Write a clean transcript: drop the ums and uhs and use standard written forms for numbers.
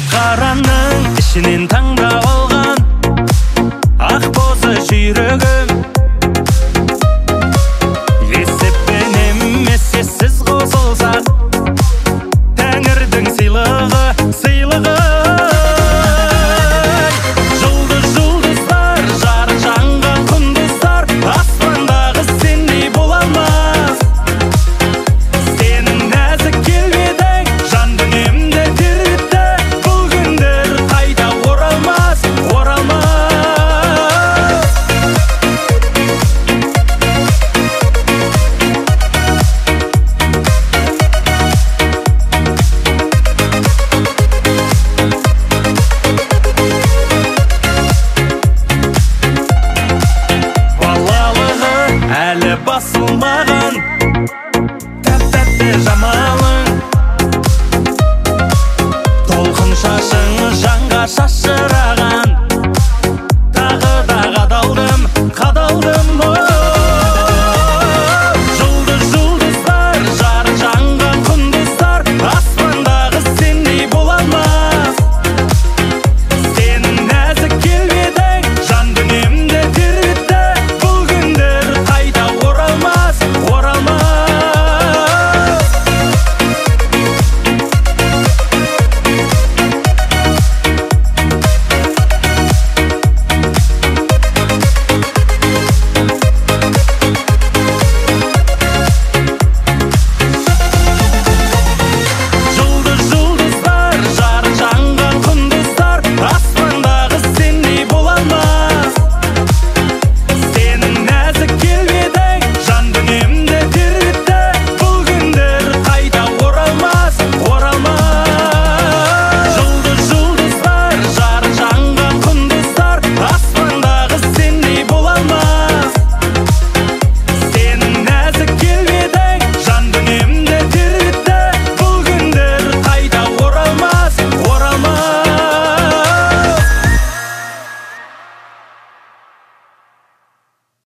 қараның ішінен таңдап алған ақ боз жүйрігім. Есеппен емес ессіз қосылсақ, тәңірдің сыйлығы, сыйлығы. Жұлдыздар, жарық жанған құндыздар, аспандағы сендей бола алмас. Сенің нәзік келбетің жан дүниемді тербетті, бұл күндер қайта оралмас, оралмас. Балалығы әлі басылмаған